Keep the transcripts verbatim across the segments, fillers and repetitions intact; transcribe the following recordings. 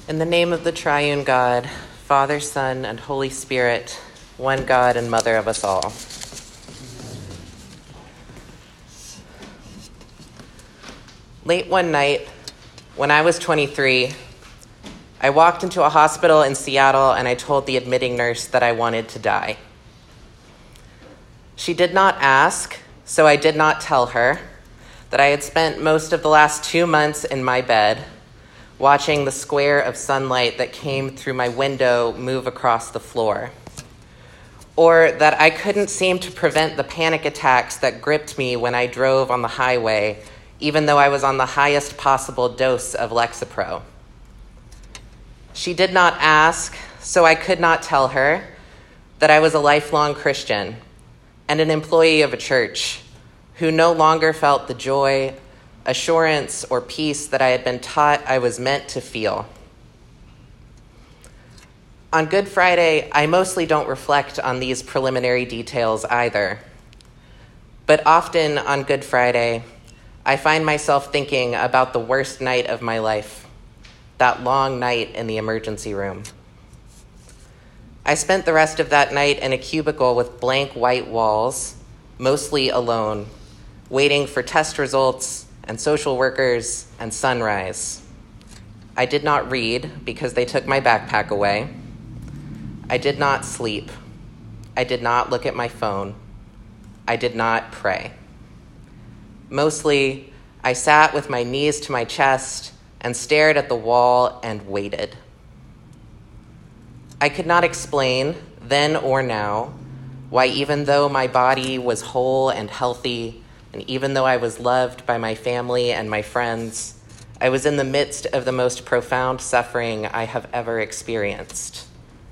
In the name of the triune God, Father, Son, and Holy Spirit, one God and Mother of us all. Late one night, when I was twenty-three, I walked into a hospital in Seattle and I told the admitting nurse that I wanted to die. She did not ask, so I did not tell her that I had spent most of the last two months in my bed watching the square of sunlight that came through my window move across the floor, or that I couldn't seem to prevent the panic attacks that gripped me when I drove on the highway, even though I was on the highest possible dose of Lexapro. She did not ask, so I could not tell her that I was a lifelong Christian and an employee of a church who no longer felt the joy, assurance, or peace that I had been taught I was meant to feel. On Good Friday, I mostly don't reflect on these preliminary details either. But often on Good Friday, I find myself thinking about the worst night of my life, that long night in the emergency room. I spent the rest of that night in a cubicle with blank white walls, mostly alone, waiting for test results and social workers and sunrise. I did not read because they took my backpack away. I did not sleep. I did not look at my phone. I did not pray. Mostly, I sat with my knees to my chest and stared at the wall and waited. I could not explain, then or now, why even though my body was whole and healthy, and even though I was loved by my family and my friends, I was in the midst of the most profound suffering I have ever experienced.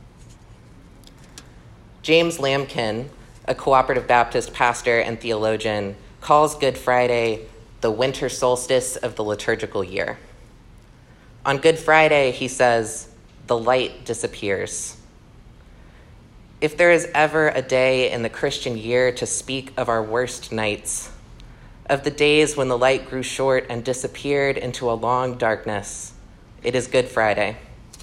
James Lamkin, a cooperative Baptist pastor and theologian, calls Good Friday the winter solstice of the liturgical year. On Good Friday, he says, the light disappears. If there is ever a day in the Christian year to speak of our worst nights, of the days when the light grew short and disappeared into a long darkness, it is Good Friday.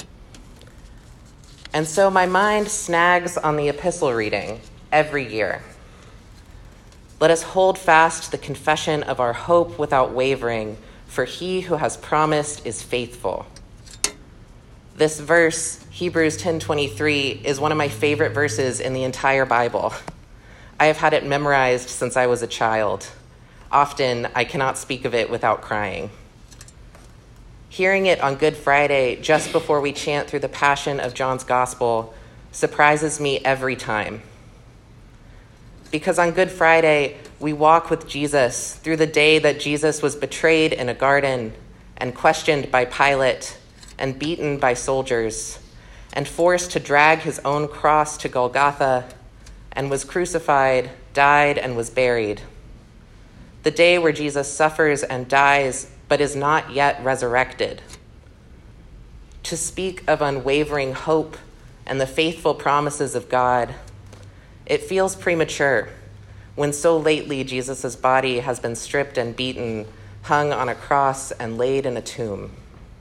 And so my mind snags on the epistle reading every year. Let us hold fast the confession of our hope without wavering, for he who has promised is faithful. This verse, Hebrews ten twenty-three, is one of my favorite verses in the entire Bible. I have had it memorized since I was a child. Often, I cannot speak of it without crying. Hearing it on Good Friday, just before we chant through the Passion of John's Gospel, surprises me every time. Because on Good Friday, we walk with Jesus through the day that Jesus was betrayed in a garden and questioned by Pilate and beaten by soldiers and forced to drag his own cross to Golgotha and was crucified, died, and was buried. The day where Jesus suffers and dies, but is not yet resurrected. To speak of unwavering hope and the faithful promises of God, it feels premature when so lately Jesus' body has been stripped and beaten, hung on a cross and laid in a tomb.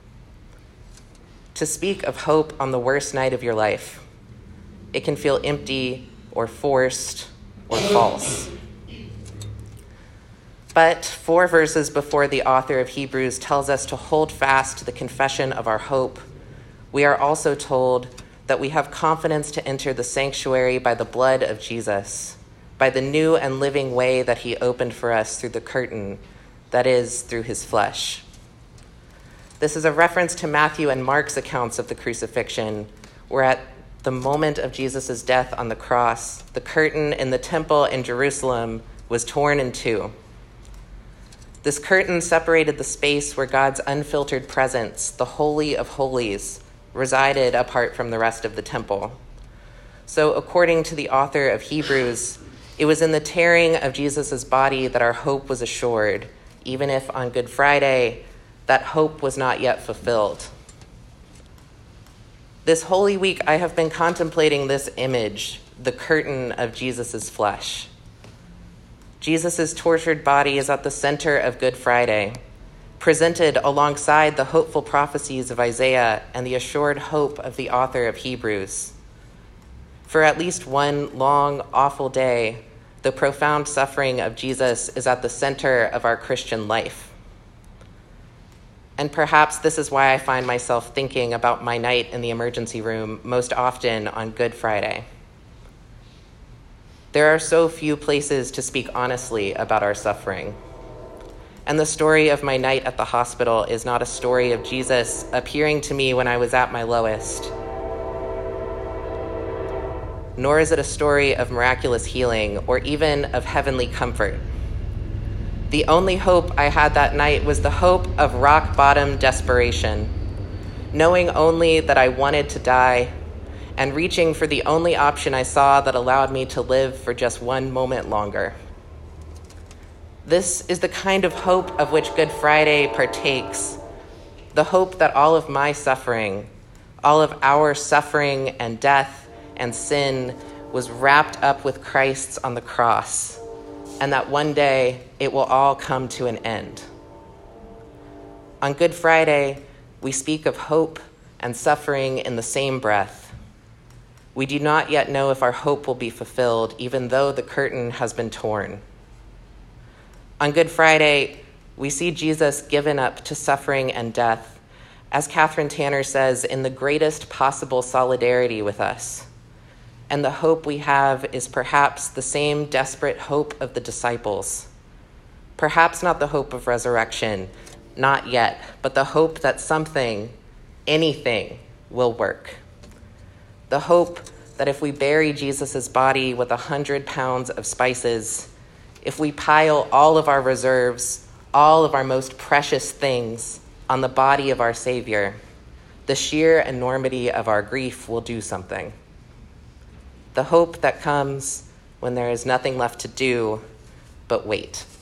To speak of hope on the worst night of your life, it can feel empty or forced or false. But four verses before the author of Hebrews tells us to hold fast to the confession of our hope, we are also told that we have confidence to enter the sanctuary by the blood of Jesus, by the new and living way that he opened for us through the curtain, that is, through his flesh. This is a reference to Matthew and Mark's accounts of the crucifixion, where at the moment of Jesus' death on the cross, the curtain in the temple in Jerusalem was torn in two. This curtain separated the space where God's unfiltered presence, the Holy of Holies, resided apart from the rest of the temple. So according to the author of Hebrews, it was in the tearing of Jesus' body that our hope was assured, even if on Good Friday, that hope was not yet fulfilled. This Holy Week, I have been contemplating this image, the curtain of Jesus' flesh. Jesus' tortured body is at the center of Good Friday, presented alongside the hopeful prophecies of Isaiah and the assured hope of the author of Hebrews. For at least one long, awful day, the profound suffering of Jesus is at the center of our Christian life. And perhaps this is why I find myself thinking about my night in the emergency room most often on Good Friday. There are so few places to speak honestly about our suffering. And the story of my night at the hospital is not a story of Jesus appearing to me when I was at my lowest, nor is it a story of miraculous healing or even of heavenly comfort. The only hope I had that night was the hope of rock-bottom desperation, knowing only that I wanted to die and reaching for the only option I saw that allowed me to live for just one moment longer. This is the kind of hope of which Good Friday partakes, the hope that all of my suffering, all of our suffering and death and sin was wrapped up with Christ's on the cross, and that one day it will all come to an end. On Good Friday, we speak of hope and suffering in the same breath. We do not yet know if our hope will be fulfilled, even though the curtain has been torn. On Good Friday, we see Jesus given up to suffering and death, as Catherine Tanner says, in the greatest possible solidarity with us. And the hope we have is perhaps the same desperate hope of the disciples. Perhaps not the hope of resurrection, not yet, but the hope that something, anything, will work. The hope that if we bury Jesus' body with a hundred pounds of spices, if we pile all of our reserves, all of our most precious things on the body of our Savior, the sheer enormity of our grief will do something. The hope that comes when there is nothing left to do but wait.